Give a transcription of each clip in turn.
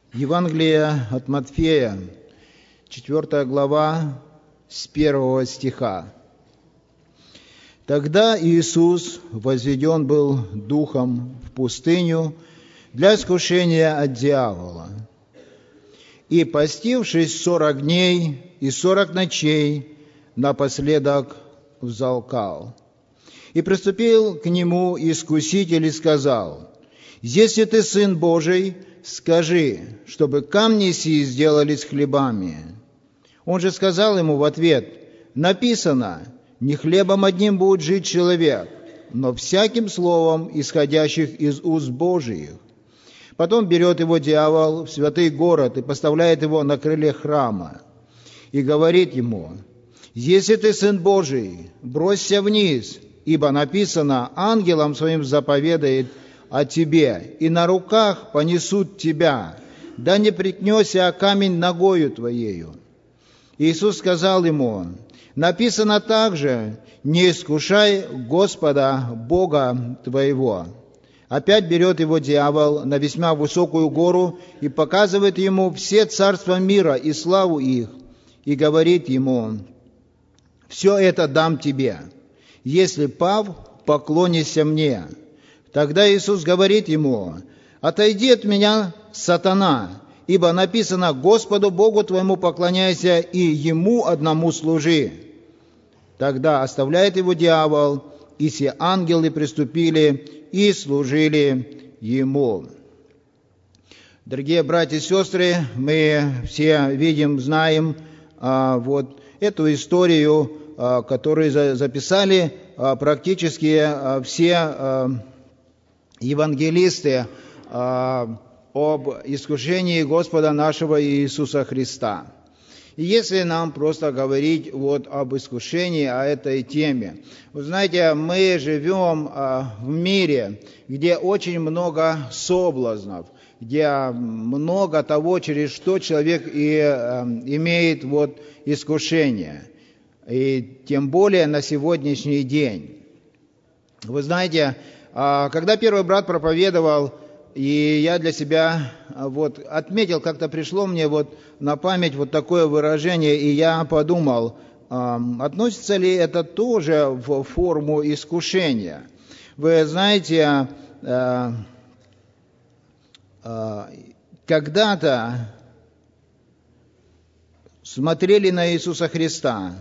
Евангелие от Матфея, 4 глава, с 1 стиха. «Тогда Иисус возведен был Духом в пустыню для искушения от дьявола. И, постившись 40 дней и 40 ночей, напоследок взалкал. И приступил к нему искуситель и сказал: „Если ты Сын Божий, скажи, чтобы камни сии сделались хлебами“. Он же сказал ему в ответ: „Написано: не хлебом одним будет жить человек, но всяким словом, исходящих из уст Божиих“. Потом берет его дьявол в святый город и поставляет его на крыле храма, и говорит ему: „Если ты Сын Божий, бросься вниз, ибо написано: ангелам своим заповедает о тебе, и на руках понесут тебя, да не прикнешься о камень ногою твоею“. Иисус сказал ему: „Написано также: не искушай Господа Бога твоего“. Опять берет его дьявол на весьма высокую гору и показывает ему все царства мира и славу их, и говорит ему: „Все это дам тебе, если, пав, поклонишься мне“. Тогда Иисус говорит ему: „Отойди от меня, сатана, ибо написано: Господу Богу твоему поклоняйся и Ему одному служи“. Тогда оставляет его дьявол, и все ангелы приступили и служили ему». Дорогие братья и сестры, мы все видим, знаем эту историю, которую записали практически все евангелисты об искушении Господа нашего Иисуса Христа. И если нам просто говорить об искушении, о этой теме, вы знаете, мы живем в мире, где очень много соблазнов, где много того, через что человек и имеет искушение, и тем более на сегодняшний день. Вы знаете, когда первый брат проповедовал, и я для себя отметил, как-то пришло мне на память такое выражение, и я подумал, относится ли это тоже в форму искушения. Вы знаете, когда-то смотрели на Иисуса Христа,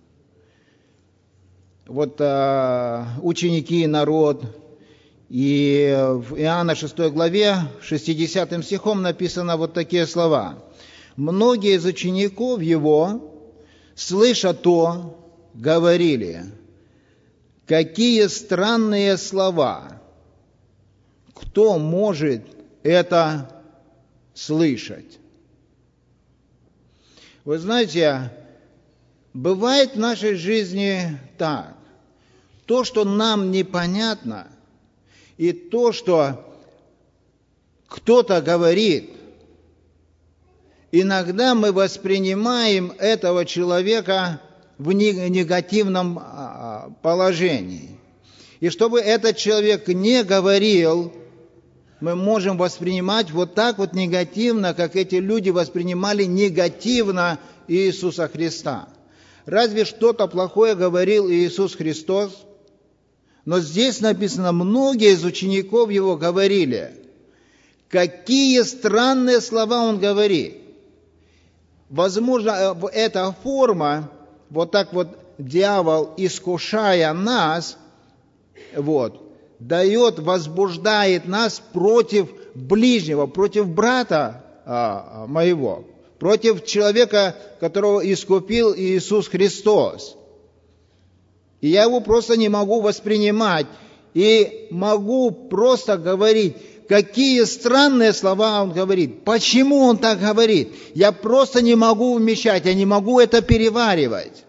ученики, народ, и в Иоанна 6 главе, 60 стихом написано такие слова: „Многие из учеников Его, слыша то, говорили: какие странные слова! Кто может это слышать?“ Вы знаете, бывает в нашей жизни так: то, что нам непонятно, и то, что кто-то говорит, иногда мы воспринимаем этого человека в негативном положении. И чтобы этот человек не говорил, мы можем воспринимать так негативно, как эти люди воспринимали негативно Иисуса Христа. Разве что-то плохое говорил Иисус Христос? Но здесь написано: многие из учеников Его говорили. Какие странные слова Он говорит. Возможно, эта форма, дьявол, искушая нас, дает, возбуждает нас против ближнего, против брата моего, против человека, которого искупил Иисус Христос. И я его просто не могу воспринимать, и могу просто говорить, какие странные слова он говорит, почему он так говорит. Я просто не могу вмещать, я не могу это переваривать.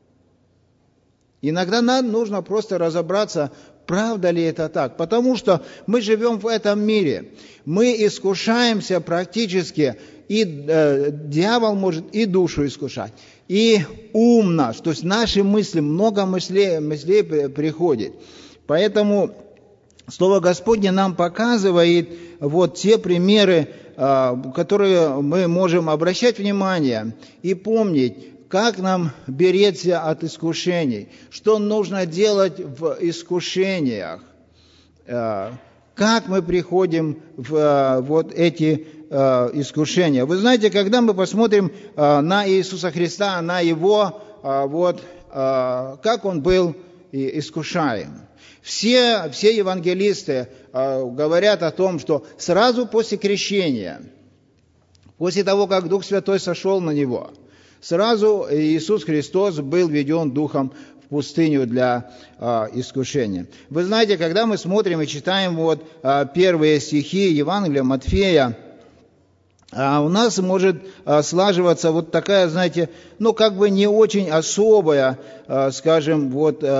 Иногда нам нужно просто разобраться, правда ли это так, потому что мы живем в этом мире, мы искушаемся практически, и дьявол может и душу искушать, и ум наш, то есть наши мысли, много мыслей приходит. Поэтому Слово Господне нам показывает вот те примеры, которые мы можем обращать внимание и помнить, как нам беречься от искушений, что нужно делать в искушениях, как мы приходим в вот эти искушения. Вы знаете, когда мы посмотрим на Иисуса Христа, на Его, как Он был искушаем. Все евангелисты говорят о том, что сразу после крещения, после того, как Дух Святой сошел на Него, сразу Иисус Христос был введен Духом в пустыню для искушения. Вы знаете, когда мы смотрим и читаем первые стихи Евангелия Матфея, у нас может слаживаться вот такая, знаете, как бы не очень особая, скажем,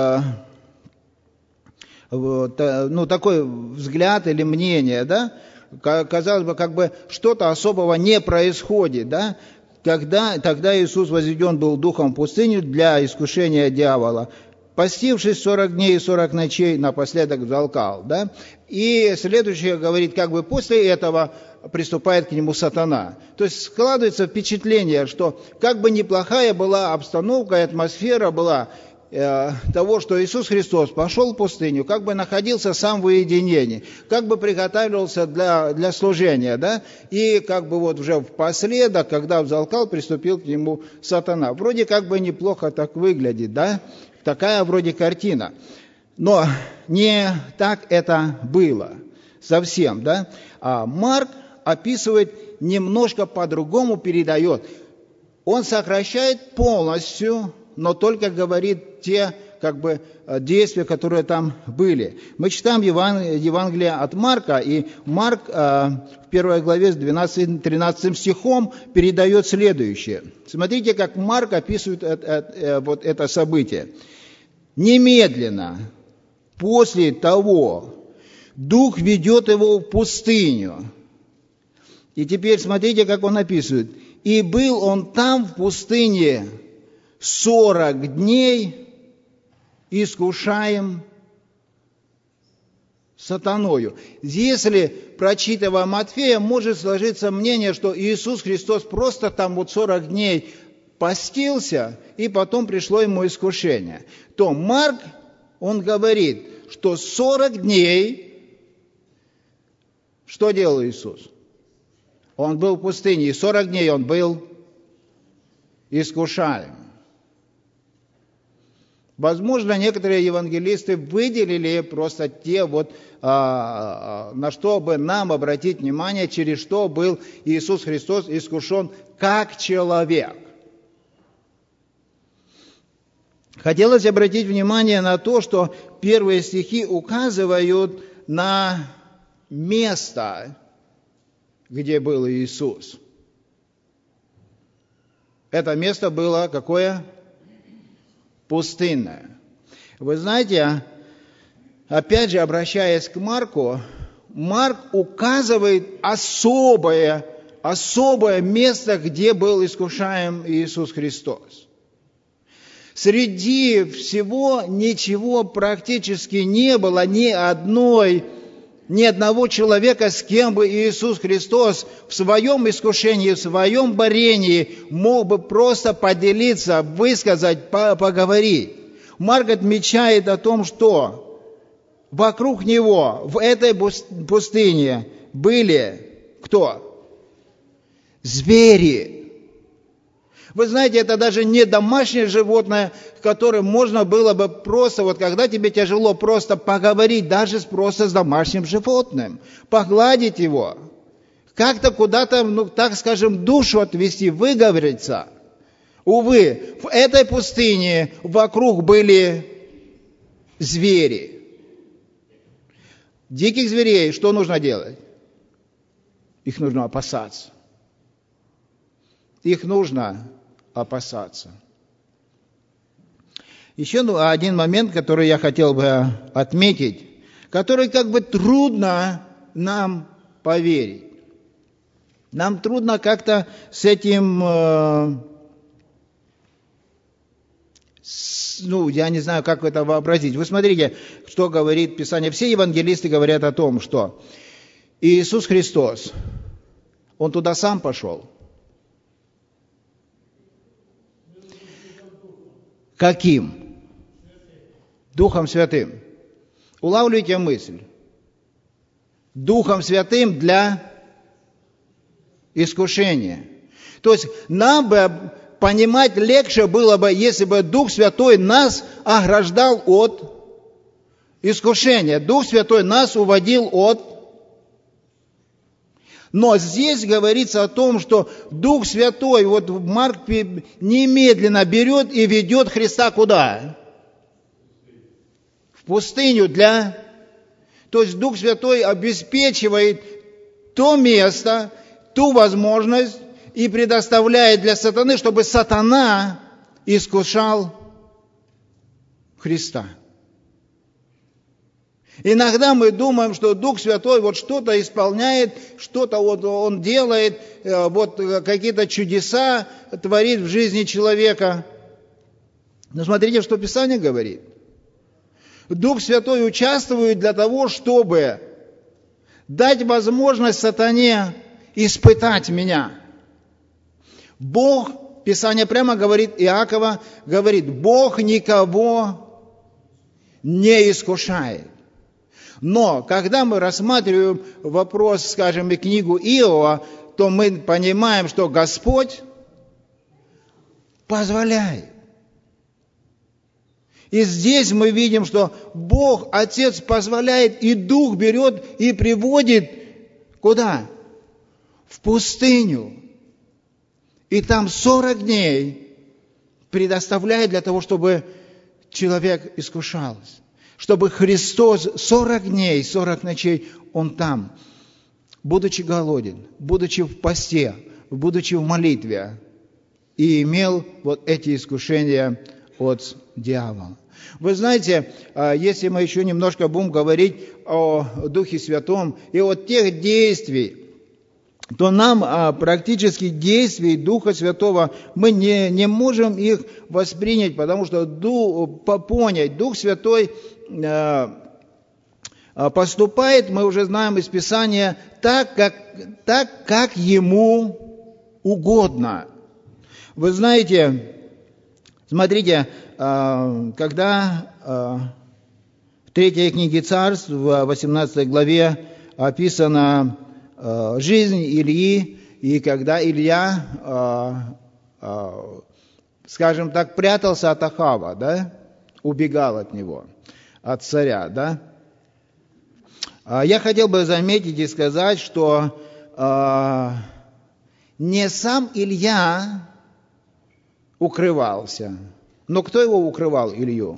такой взгляд или мнение, да? Казалось бы, как бы что-то особого не происходит, да? Тогда Иисус возведен был Духом в пустыню для искушения дьявола, постившись 40 дней и 40 ночей, напоследок взалкал, да? И следующее говорит, как бы после этого приступает к нему сатана. То есть складывается впечатление, что как бы неплохая была обстановка и атмосфера была того, что Иисус Христос пошел в пустыню, как бы находился сам в уединении, как бы приготавливался для служения, да, и как бы уже впоследок, когда взалкал, приступил к нему сатана. Вроде как бы неплохо так выглядит, да, такая вроде картина. Но не так это было совсем, да. А Марк описывает немножко по-другому, передает. Он сокращает полностью, но только говорит те действия, которые там были. Мы читаем Евангелие от Марка, и Марк в 1 главе с 12-13 стихом передает следующее. Смотрите, как Марк описывает вот это событие. «Немедленно после того Дух ведет его в пустыню». И теперь смотрите, как он описывает. «И был он там в пустыне 40 дней, искушаем сатаною». Если, прочитывая Матфея, может сложиться мнение, что Иисус Христос просто там 40 дней постился, и потом пришло ему искушение, то Марк, он говорит, что 40 дней, что делал Иисус? Он был в пустыне, и 40 дней он был искушаем. Возможно, некоторые евангелисты выделили просто те, на что бы нам обратить внимание, через что был Иисус Христос искушен как человек. Хотелось обратить внимание на то, что первые стихи указывают на место, где был Иисус. Это место было какое? Пустынное. Вы знаете, опять же, обращаясь к Марку, Марк указывает особое место, где был искушаем Иисус Христос. Среди всего ничего практически не было, ни одного человека, с кем бы Иисус Христос в своем искушении, в своем борении мог бы просто поделиться, высказать, поговорить. Марк отмечает о том, что вокруг него, в этой пустыне, были кто? Звери. Вы знаете, это даже не домашнее животное, которым можно было бы просто, когда тебе тяжело, просто поговорить даже просто с домашним животным, погладить его, как-то куда-то, так скажем, душу отвести, выговориться. Увы, в этой пустыне вокруг были звери. Диких зверей что нужно делать? Их нужно опасаться. Их нужно опасаться. Еще один момент, который я хотел бы отметить, который трудно нам поверить. Нам трудно как-то с этим Я не знаю, как это вообразить. Вы смотрите, что говорит Писание. Все евангелисты говорят о том, что Иисус Христос, Он туда сам пошел. Каким? Духом Святым. Улавливайте мысль. Духом Святым для искушения. То есть нам бы понимать легче было бы, если бы Дух Святой нас ограждал от искушения. Дух Святой нас уводил от... Но здесь говорится о том, что Дух Святой, вот Марк немедленно берет и ведет Христа куда? В пустыню для... То есть Дух Святой обеспечивает то место, ту возможность и предоставляет для сатаны, чтобы сатана искушал Христа. Иногда мы думаем, что Дух Святой вот что-то исполняет, что-то вот Он делает, вот какие-то чудеса творит в жизни человека. Но смотрите, что Писание говорит. Дух Святой участвует для того, чтобы дать возможность сатане испытать меня. Бог, Писание прямо говорит, Иакова говорит, Бог никого не искушает. Но, когда мы рассматриваем вопрос, скажем, и книгу Иова, то мы понимаем, что Господь позволяет. И здесь мы видим, что Бог, Отец, позволяет, и Дух берет и приводит куда? В пустыню. И там 40 дней предоставляет для того, чтобы человек искушался. Чтобы Христос 40 дней, 40 ночей, Он там, будучи голоден, будучи в посте, будучи в молитве, и имел вот эти искушения от дьявола. Вы знаете, если мы еще немножко будем говорить о Духе Святом и о тех действиях, то нам практически действий Духа Святого мы не можем их воспринять, потому что понять, Дух Святой поступает, мы уже знаем из Писания, так, как Ему угодно. Вы знаете, смотрите, когда в 3 книге Царств, в 18 главе описана жизнь Ильи, и когда Илья, скажем так, прятался от Ахава, да, убегал от него, от царя, да. Я хотел бы заметить и сказать, что не сам Илья укрывался, но кто его укрывал, Илью?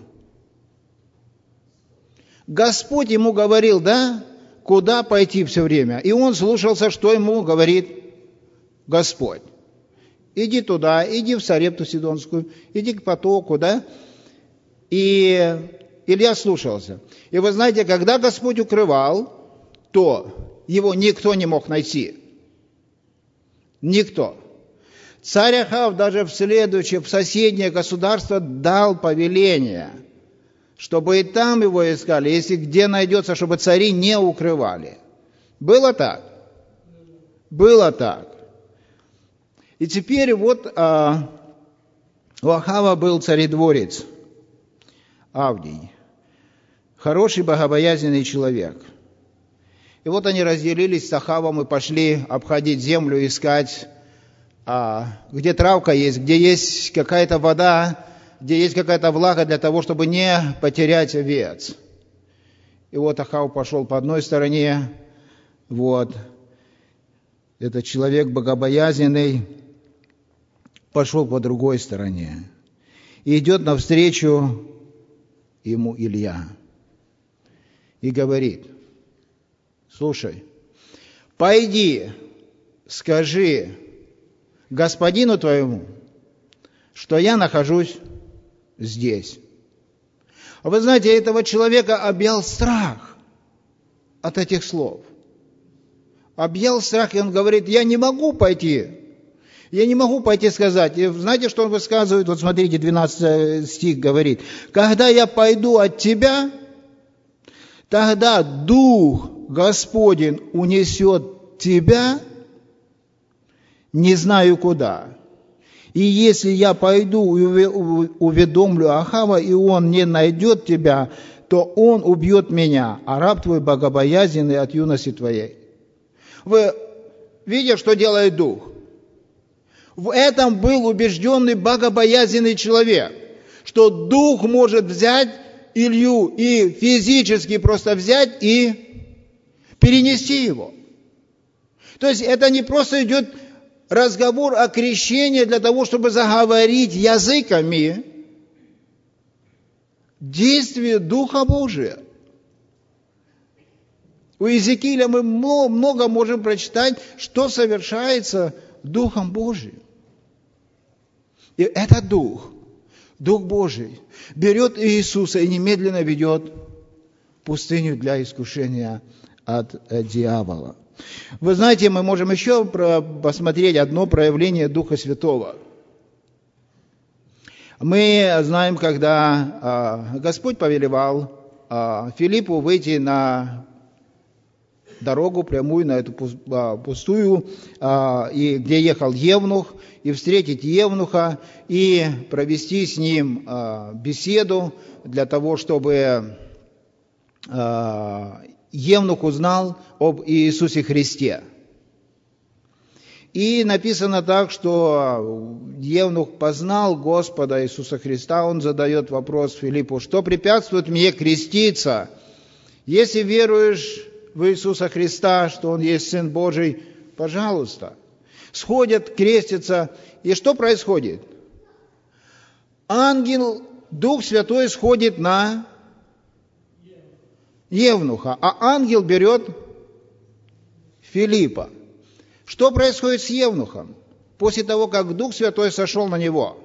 Господь ему говорил, да, куда пойти все время. И он слушался, что ему говорит Господь. Иди туда, иди в Сарепту Сидонскую, иди к потоку, да. И Илья слушался. И вы знаете, когда Господь укрывал, то его никто не мог найти. Никто. Царь Ахав даже в соседнее государство дал повеление, чтобы и там его искали, если где найдется, чтобы цари не укрывали. Было так? Было так. И теперь вот у Ахава был царедворец Авдий, хороший, богобоязненный человек. И вот они разделились с Ахавом и пошли обходить землю, искать, где травка есть, где есть какая-то вода, где есть какая-то влага для того, чтобы не потерять овец. И вот Ахав пошел по одной стороне, вот, этот человек богобоязненный пошел по другой стороне. И идет навстречу ему Илья и говорит: слушай, пойди, скажи господину твоему, что я нахожусь здесь. А вы знаете, этого человека объял страх от этих слов. Объял страх, и он говорит: я не могу пойти. Я не могу пойти сказать. И знаете, что он высказывает? Вот смотрите, 12 стих говорит. «Когда я пойду от тебя, тогда Дух Господень унесет тебя, не знаю куда. И если я пойду и уведомлю Ахава, и он не найдет тебя, то он убьет меня, а раб твой богобоязненный от юности твоей». Вы видите, что делает Дух? В этом был убежденный богобоязненный человек, что Дух может взять Илью и физически просто взять и перенести его. То есть это не просто идет разговор о крещении для того, чтобы заговорить языками. Действие Духа Божия. У Иезекииля мы много можем прочитать, что совершается Духом Божиим. И этот Дух Божий, берет Иисуса и немедленно ведет в пустыню для искушения от дьявола. Вы знаете, мы можем еще посмотреть одно проявление Духа Святого. Мы знаем, когда Господь повелевал Филиппу выйти на дорогу прямую, на эту пустую, и где ехал Евнух, и встретить Евнуха, и провести с ним беседу для того, чтобы Евнух узнал об Иисусе Христе. И написано так, что Евнух познал Господа Иисуса Христа. Он задает вопрос Филиппу: что препятствует мне креститься? Если веруешь в Иисуса Христа, что Он есть Сын Божий, пожалуйста. Сходят, крестятся. И что происходит? Ангел, Дух Святой сходит на Евнуха, а ангел берет Филиппа. Что происходит с Евнухом после того, как Дух Святой сошел на него?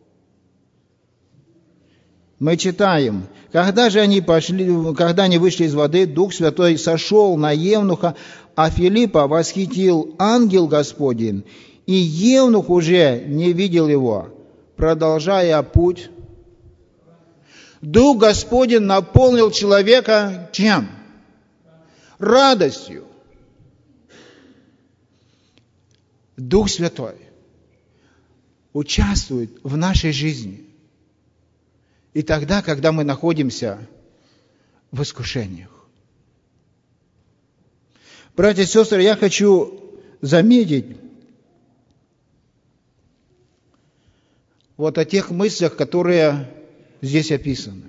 Мы читаем: когда они вышли из воды, Дух Святой сошел на Евнуха, а Филиппа восхитил ангел Господень, и Евнух уже не видел его, продолжая путь. Дух Господень наполнил человека чем? Радостью. Дух Святой участвует в нашей жизни. И тогда, когда мы находимся в искушениях. Братья и сестры, я хочу заметить вот о тех мыслях, которые здесь описаны.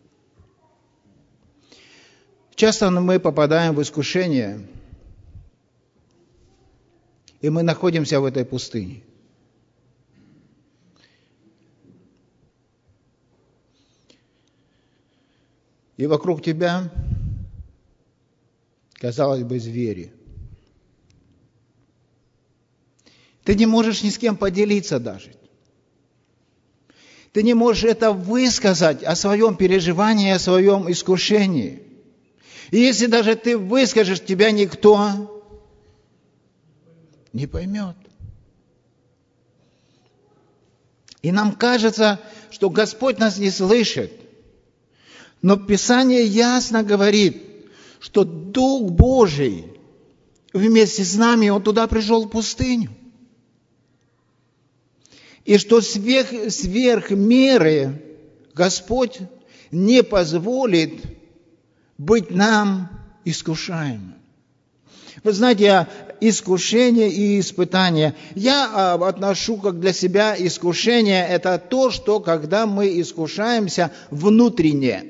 Часто мы попадаем в искушение, и мы находимся в этой пустыне. И вокруг тебя, казалось бы, звери. Ты не можешь ни с кем поделиться даже. Ты не можешь это высказать о своем переживании, о своем искушении. И если даже ты выскажешь, тебя никто не поймет. И нам кажется, что Господь нас не слышит. Но Писание ясно говорит, что Дух Божий вместе с нами, Он туда пришел в пустыню. И что сверх меры Господь не позволит быть нам искушаемым. Вы знаете, искушение и испытание. Я отношу как для себя искушение – это то, что когда мы искушаемся внутренне.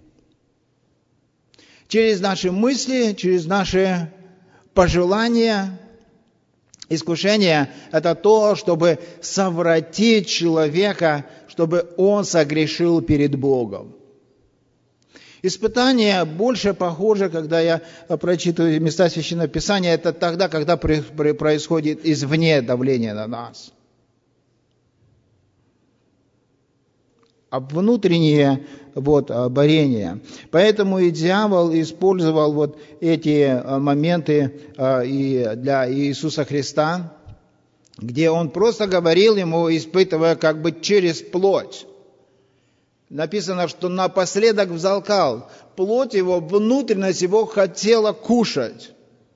Через наши мысли, через наши пожелания. Искушение – это то, чтобы совратить человека, чтобы он согрешил перед Богом. Испытание больше похоже, когда я прочитываю места Священного Писания, это тогда, когда происходит извне давление на нас. А внутреннее борение. Поэтому и дьявол использовал эти моменты и для Иисуса Христа, где он просто говорил ему, испытывая как бы через плоть. Написано, что напоследок взалкал. Плоть его, внутренность его хотела кушать.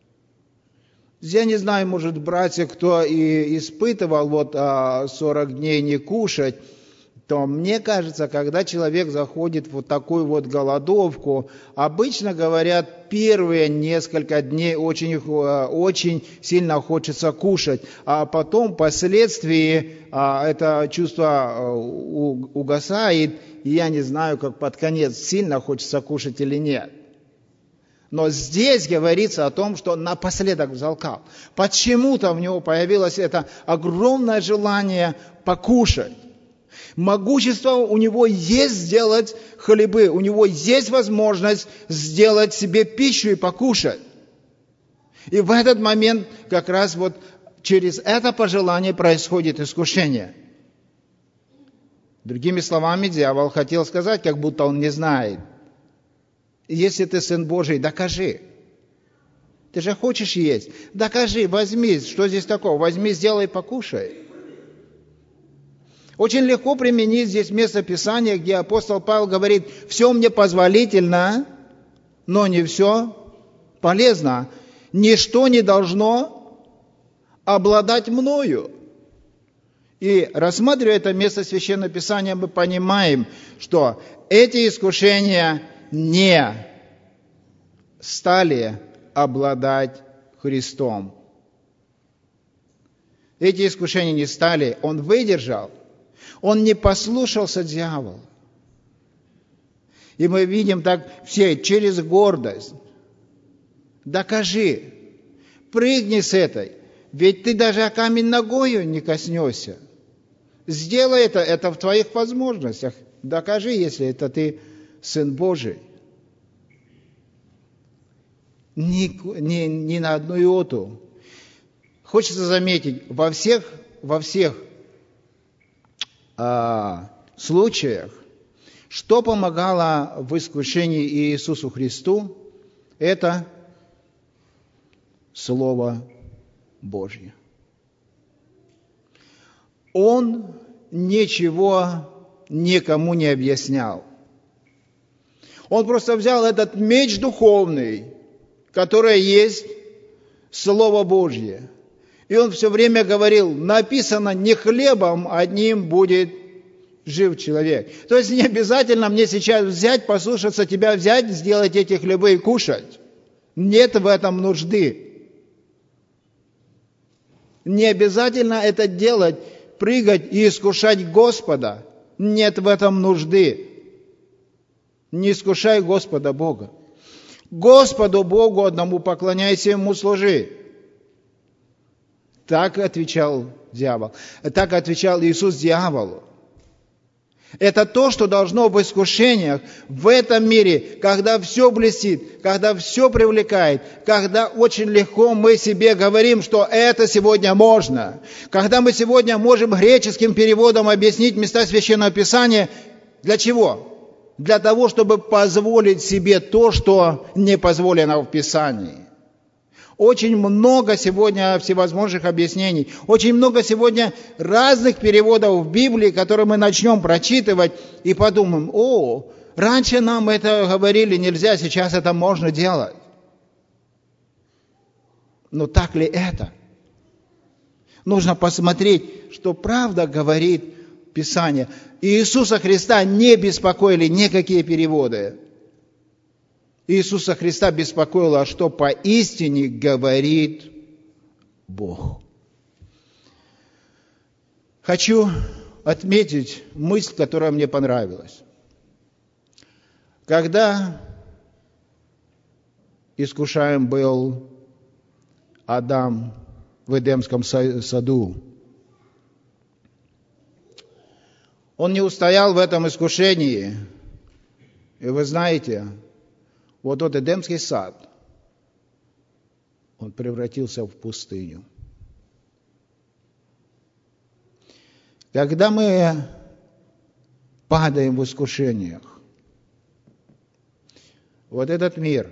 Я не знаю, может, братья, кто и испытывал 40 дней не кушать, то мне кажется, когда человек заходит в такую голодовку, обычно говорят, первые несколько дней очень сильно хочется кушать, а потом впоследствии это чувство угасает, и я не знаю, как под конец сильно хочется кушать или нет. Но здесь говорится о том, что напоследок взалкал. Почему-то в него появилось это огромное желание покушать. Могущество у него есть сделать хлебы, у него есть возможность сделать себе пищу и покушать. И в этот момент как раз через это пожелание происходит искушение. Другими словами, дьявол хотел сказать, как будто он не знает. Если ты Сын Божий, докажи. Ты же хочешь есть? Докажи, возьми. Что здесь такого? Возьми, сделай, покушай. Очень легко применить здесь место Писания, где апостол Павел говорит, все мне позволительно, но не все полезно. Ничто не должно обладать мною. И рассматривая это место Священного Писания, мы понимаем, что эти искушения не стали обладать Христом. Эти искушения не стали, он выдержал, он не послушался дьяволу. И мы видим так все через гордость. Докажи, прыгни с этой, ведь ты даже о камень ногою не коснешься. Сделай это в твоих возможностях. Докажи, если это ты Сын Божий. Ни на одну иоту. Хочется заметить, во всех случаях, что помогало в искушении Иисусу Христу, это Слово Божье. Он ничего никому не объяснял. Он просто взял этот меч духовный, который есть Слово Божье. И он все время говорил, написано, не хлебом одним будет жив человек. То есть не обязательно мне сейчас взять, послушаться тебя, взять, сделать эти хлебы и кушать. Нет в этом нужды. Не обязательно это делать, прыгать и искушать Господа. Нет в этом нужды. Не искушай Господа Бога. Господу Богу одному поклоняйся, Ему служи. Так отвечал дьявол. Так отвечал Иисус дьяволу. Это то, что должно в искушениях, в этом мире, когда все блестит, когда все привлекает, когда очень легко мы себе говорим, что это сегодня можно. Когда мы сегодня можем греческим переводом объяснить места Священного Писания. Для чего? Для того, чтобы позволить себе то, что не позволено в Писании. Очень много сегодня всевозможных объяснений, очень много сегодня разных переводов в Библии, которые мы начнем прочитывать и подумаем, раньше нам это говорили нельзя, сейчас это можно делать. Но так ли это? Нужно посмотреть, что правда говорит Писание. Иисуса Христа не беспокоили никакие переводы. Иисуса Христа беспокоило, что поистине говорит Бог. Хочу отметить мысль, которая мне понравилась. Когда искушаем был Адам в Эдемском саду, он не устоял в этом искушении. И вы знаете, вот тот Эдемский сад, он превратился в пустыню. Когда мы падаем в искушениях, вот этот мир,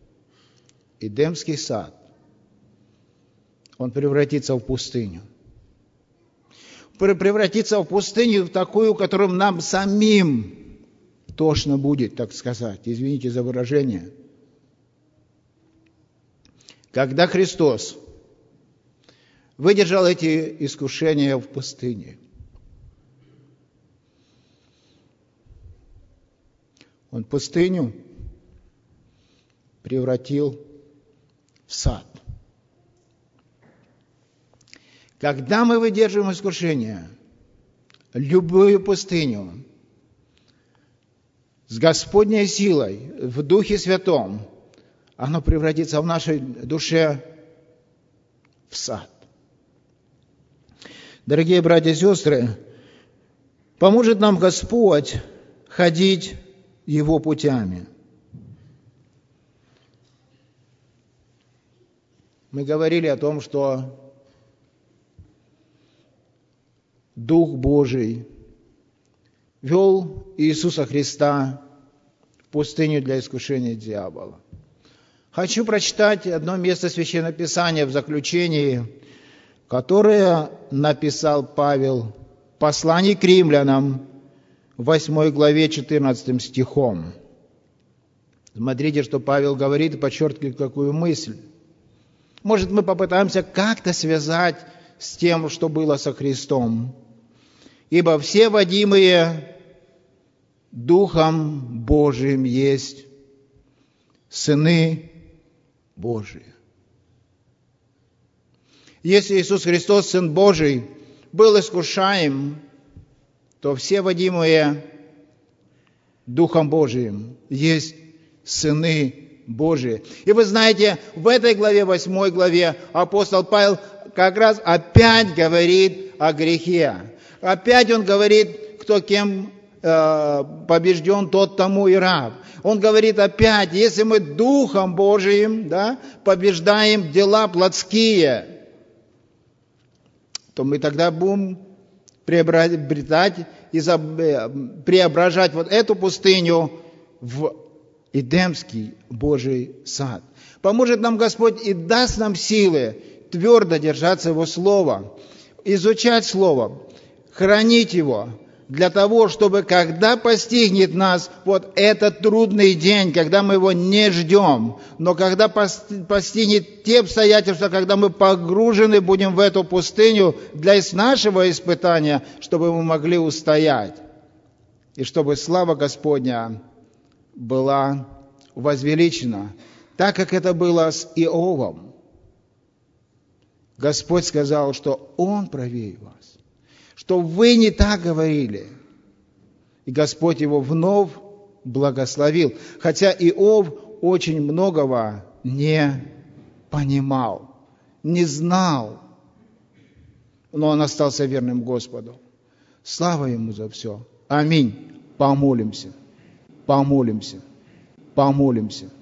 Эдемский сад, он превратится в пустыню. превратиться в пустыню, в такую, в которой нам самим тошно будет, так сказать. Извините за выражение. Когда Христос выдержал эти искушения в пустыне, Он пустыню превратил в сад. Когда мы выдерживаем искушение, любую пустыню, с Господней силой, в Духе Святом, оно превратится в нашей душе в сад. Дорогие братья и сестры, поможет нам Господь ходить Его путями. Мы говорили о том, что Дух Божий вел Иисуса Христа в пустыню для искушения дьявола. Хочу прочитать одно место Священного Писания в заключении, которое написал Павел в послании к римлянам, 8 главе 14 стихом. Смотрите, что Павел говорит и подчеркивает какую мысль. Может, мы попытаемся как-то связать с тем, что было со Христом. «Ибо все водимые Духом Божиим есть сыны Божии». Если Иисус Христос, Сын Божий, был искушаем, то все водимые Духом Божиим есть сыны Божии. И вы знаете, в этой главе, 8 главе, апостол Павел как раз опять говорит о грехе. Опять он говорит, кто кем побежден, тот тому и раб. Он говорит опять, если мы Духом Божиим, побеждаем дела плотские, то мы тогда будем преображать вот эту пустыню в Эдемский Божий сад. Поможет нам Господь и даст нам силы твердо держаться Его Слова, изучать Слово, хранить Его, для того, чтобы когда постигнет нас вот этот трудный день, когда мы его не ждем, но когда постигнет те обстоятельства, когда мы погружены будем в эту пустыню для нашего испытания, чтобы мы могли устоять, и чтобы слава Господня была возвеличена, так как это было с Иовом. Господь сказал, что Он правее вас, что вы не так говорили. И Господь его вновь благословил. Хотя Иов очень многого не понимал, не знал, но он остался верным Господу. Слава Ему за все. Аминь. Помолимся. Помолимся. Помолимся.